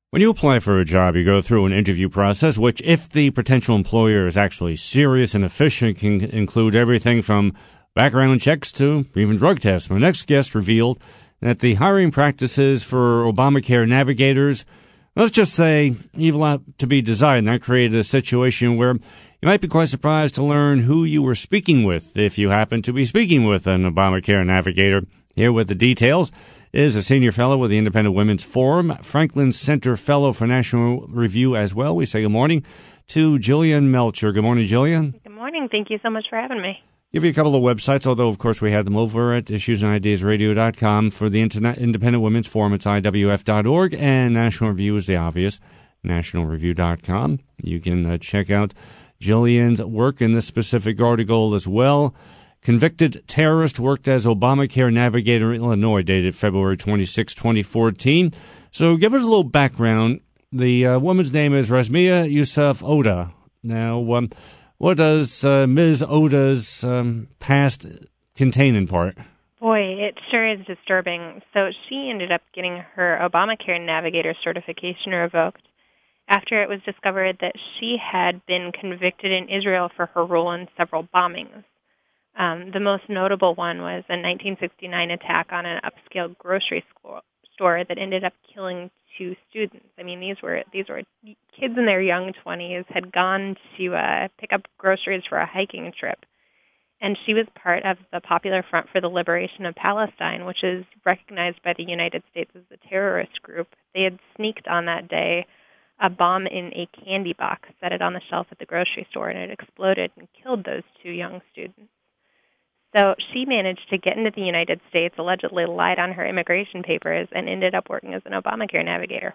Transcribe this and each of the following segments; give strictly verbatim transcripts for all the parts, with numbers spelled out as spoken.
When you apply for a job, you go through an interview process, which, if the potential employer is actually serious and efficient, can include everything from background checks to even drug tests. My next guest revealed that the hiring practices for Obamacare navigators, let's just say, leave a lot to be desired, and that created a situation where you might be quite surprised to learn who you were speaking with if you happen to be speaking with an Obamacare navigator. Here with the details is a senior fellow with the Independent Women's Forum, Franklin Center Fellow for National Review as well. We say good morning to Jillian Melcher. Good morning, Jillian. Good morning. Thank you so much for having me. Give you a couple of websites, although, of course, we have them over at issues and ideas radio dot com. For the Internet Independent Women's Forum, it's I W F dot org, and National Review is the obvious, national review dot com. You can uh, check out Jillian's work in this specific article as well. Convicted terrorist worked as Obamacare navigator in Illinois, dated February twenty-sixth, twenty fourteen. So give us a little background. The uh, woman's name is Rasmea Yousef Oda. Now, um, what does uh, Miz Oda's um, past contain in part? Boy, it sure is disturbing. So she ended up getting her Obamacare navigator certification revoked after it was discovered that she had been convicted in Israel for her role in several bombings. Um, the most notable one was a nineteen sixty-nine attack on an upscale grocery store that ended up killing two students. I mean, these were these were kids in their young twenties, had gone to uh, pick up groceries for a hiking trip, and she was part of the Popular Front for the Liberation of Palestine, which is recognized by the United States as a terrorist group. They had sneaked on that day a bomb in a candy box, set it on the shelf at the grocery store, and it exploded and killed those two young students. So she managed to get into the United States, allegedly lied on her immigration papers, and ended up working as an Obamacare navigator.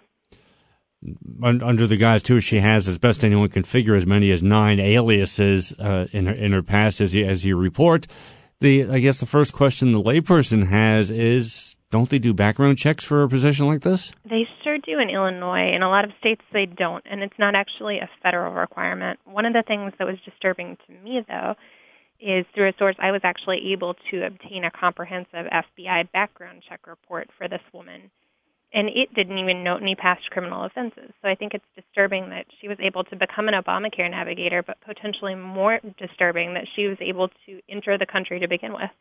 Under the guise, too, she has, as best anyone can figure, as many as nine aliases uh, in her in her past, as you, as you report. The I guess the first question the layperson has is, don't they do background checks for a position like this? They sure do in Illinois. In a lot of states, they don't, and it's not actually a federal requirement. One of the things that was disturbing to me, though, is through a source I was actually able to obtain a comprehensive F B I background check report for this woman, and it didn't even note any past criminal offenses. So I think it's disturbing that she was able to become an Obamacare navigator, but potentially more disturbing that she was able to enter the country to begin with.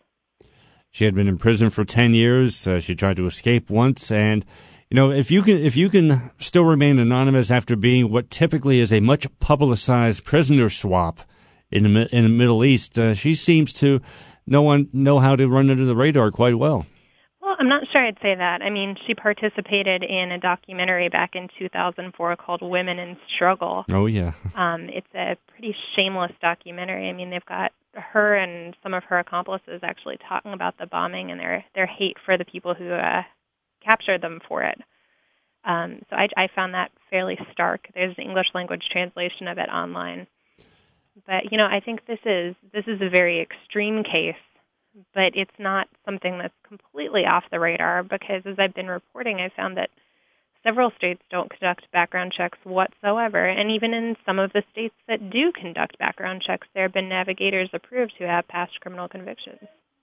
She had been in prison for ten years. Uh, she tried to escape once, and you know, if you can if you can still remain anonymous after being what typically is a much publicized prisoner swap in the, in the Middle East, uh, she seems to know, one, know how to run under the radar quite well. Well, I'm not sure I'd say that. I mean, she participated in a documentary back in two thousand four called Women in Struggle. Oh, yeah. Um, it's a pretty shameless documentary. I mean, they've got her and some of her accomplices actually talking about the bombing and their, their hate for the people who uh, captured them for it. Um, so I, I found that fairly stark. There's an English language translation of it online. But, you know, I think this is this is a very extreme case, but it's not something that's completely off the radar because, as I've been reporting, I found that several states don't conduct background checks whatsoever, and even in some of the states that do conduct background checks, there have been navigators approved who have past criminal convictions.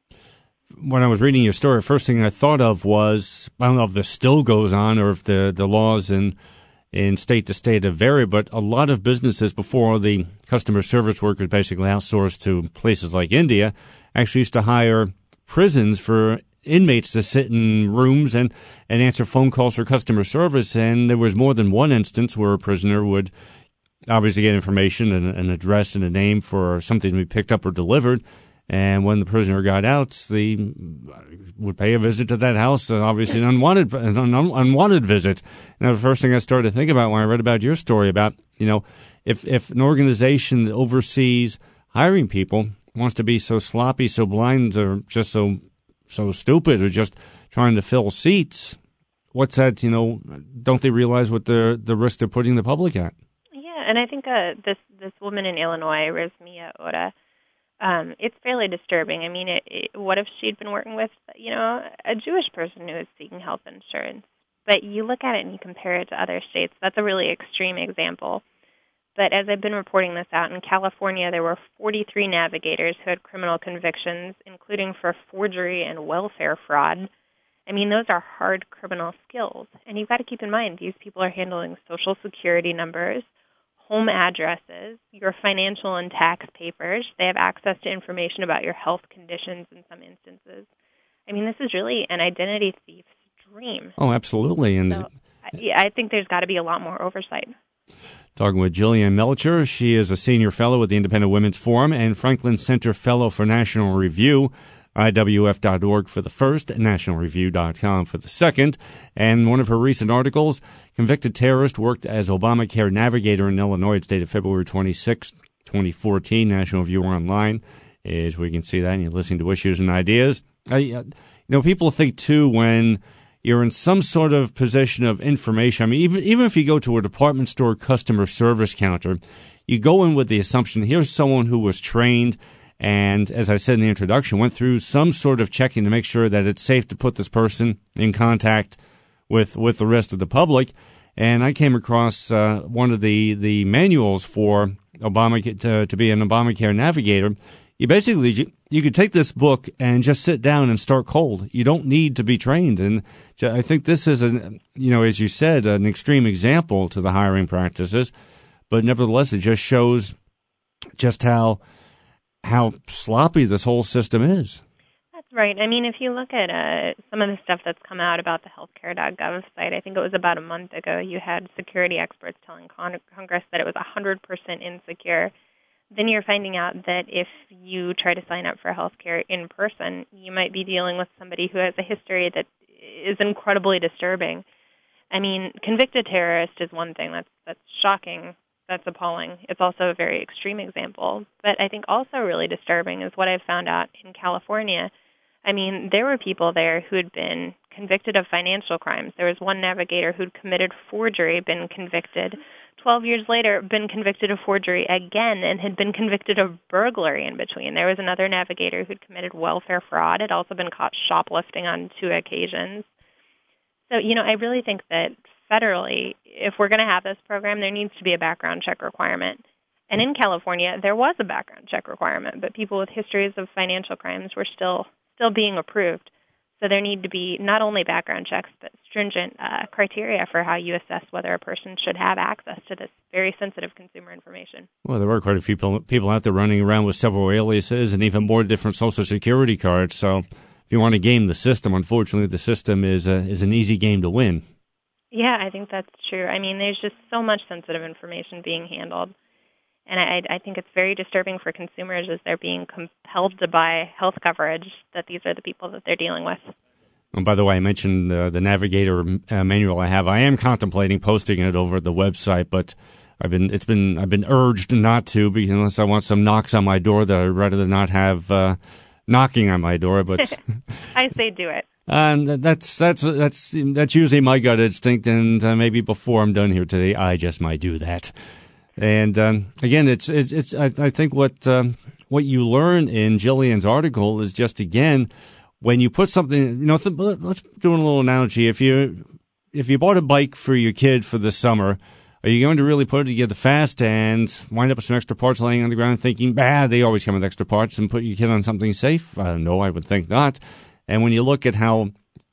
When I was reading your story, first thing I thought of was, I don't know if this still goes on or if the, the laws in in state to state to vary, but a lot of businesses before the customer service workers basically outsourced to places like India actually used to hire prisons for inmates to sit in rooms and, and answer phone calls for customer service. And there was more than one instance where a prisoner would obviously get information and an address and a name for something to be picked up or delivered. And when the prisoner got out, they would pay a visit to that house, uh, obviously an unwanted, an un- unwanted visit. Now, the first thing I started to think about when I read about your story about, you know, if, if an organization that oversees hiring people wants to be so sloppy, so blind, or just so so stupid, or just trying to fill seats, what's that, you know, don't they realize what the the risk they're putting the public at? Yeah, and I think uh, this, this woman in Illinois, Rasmea Oda, Um, it's fairly disturbing. I mean, it, it, what if she'd been working with, you know, a Jewish person who is seeking health insurance? But you look at it and you compare it to other states. That's a really extreme example. But as I've been reporting this out, in California, there were forty-three navigators who had criminal convictions, including for forgery and welfare fraud. I mean, those are hard criminal skills. And you've got to keep in mind, these people are handling Social Security numbers, home addresses, your financial and tax papers. They have access to information about your health conditions in some instances. I mean, this is really an identity thief's dream. Oh, absolutely. And so, yeah, I think there's got to be a lot more oversight. Talking with Jillian Melcher. She is a senior fellow at the Independent Women's Forum and Franklin Center Fellow for National Review. I W F dot org for the first, national review dot com for the second. And one of her recent articles, convicted terrorist worked as Obamacare navigator in Illinois. It's dated February twenty-sixth, twenty fourteen. National Review Online is where you can see that, and you're listening to Issues and Ideas. I, you know, people think, too, when you're in some sort of position of information. I mean, even even if you go to a department store customer service counter, you go in with the assumption, here's someone who was trained and, as I said in the introduction, went through some sort of checking to make sure that it's safe to put this person in contact with with the rest of the public. And I came across uh, one of the, the manuals for Obama to, to be an Obamacare navigator. You basically, you, you could take this book and just sit down and start cold. You don't need to be trained. And I think this is, an, you know, as you said, an extreme example to the hiring practices. But nevertheless, it just shows just how how sloppy this whole system is. That's right. I mean, if you look at uh, some of the stuff that's come out about the healthcare dot gov site, I think it was about a month ago, you had security experts telling Con- Congress that it was one hundred percent insecure. Then you're finding out that if you try to sign up for healthcare in person, you might be dealing with somebody who has a history that is incredibly disturbing. I mean, convicted terrorist is one thing. That's that's shocking. That's appalling. It's also a very extreme example. But I think also really disturbing is what I've found out in California. I mean, there were people there who had been convicted of financial crimes. There was one navigator who'd committed forgery, been convicted. Twelve years later, been convicted of forgery again and had been convicted of burglary in between. There was another navigator who'd committed welfare fraud, had also been caught shoplifting on two occasions. So, you know, I really think that federally, if we're going to have this program, there needs to be a background check requirement. And in California, there was a background check requirement, but people with histories of financial crimes were still still being approved. So there need to be not only background checks, but stringent uh, criteria for how you assess whether a person should have access to this very sensitive consumer information. Well, there are quite a few people, people out there running around with several aliases and even more different Social Security cards. So if you want to game the system, unfortunately, the system is a, is an easy game to win. Yeah, I think that's true. I mean, there's just so much sensitive information being handled. And I, I think it's very disturbing for consumers as they're being compelled to buy health coverage that these are the people that they're dealing with. And by the way, I mentioned uh, the Navigator uh, manual I have. I am contemplating posting it over the website, but I've been it's been I've been urged not to, because unless I want some knocks on my door that I'd rather not have uh, knocking on my door. But I say do it. And that's that's that's that's usually my gut instinct, and uh, maybe before I'm done here today, I just might do that. And um, again, it's it's, it's I, I think what um, what you learn in Jillian's article is just, again, when you put something, you know, th- let's do a little analogy. If you if you bought a bike for your kid for the summer, are you going to really put it together fast and wind up with some extra parts laying on the ground, thinking, bah, they always come with extra parts, and put your kid on something safe? Uh, no, I would think not. And when you look at how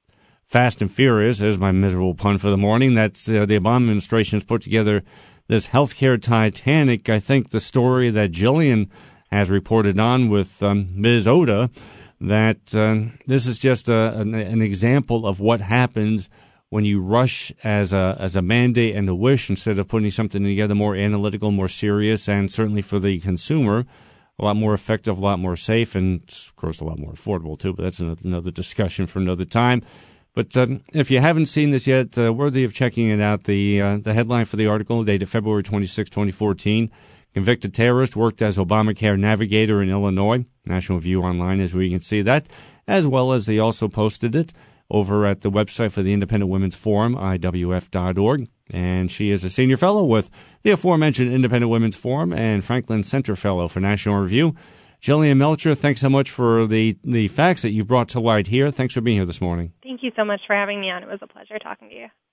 Fast and Furious, there's my miserable pun for the morning, that's uh, the Obama administration has put together this healthcare Titanic. I think the story that Jillian has reported on with um, Miz Oda, that uh, this is just a, an, an example of what happens when you rush as a as a mandate and a wish instead of putting something together more analytical, more serious, and certainly for the consumer, a lot more effective, a lot more safe, and, of course, a lot more affordable, too. But that's another discussion for another time. But um, if you haven't seen this yet, uh, worthy of checking it out. The uh, the headline for the article, dated February twenty-sixth, twenty fourteen, convicted terrorist worked as Obamacare navigator in Illinois. National Review Online is where you can see that, as well as they also posted it over at the website for the Independent Women's Forum, I W F dot org. And she is a senior fellow with the aforementioned Independent Women's Forum and Franklin Center Fellow for National Review. Jillian Melcher, thanks so much for the, the facts that you've brought to light here. Thanks for being here this morning. Thank you so much for having me on. It was a pleasure talking to you.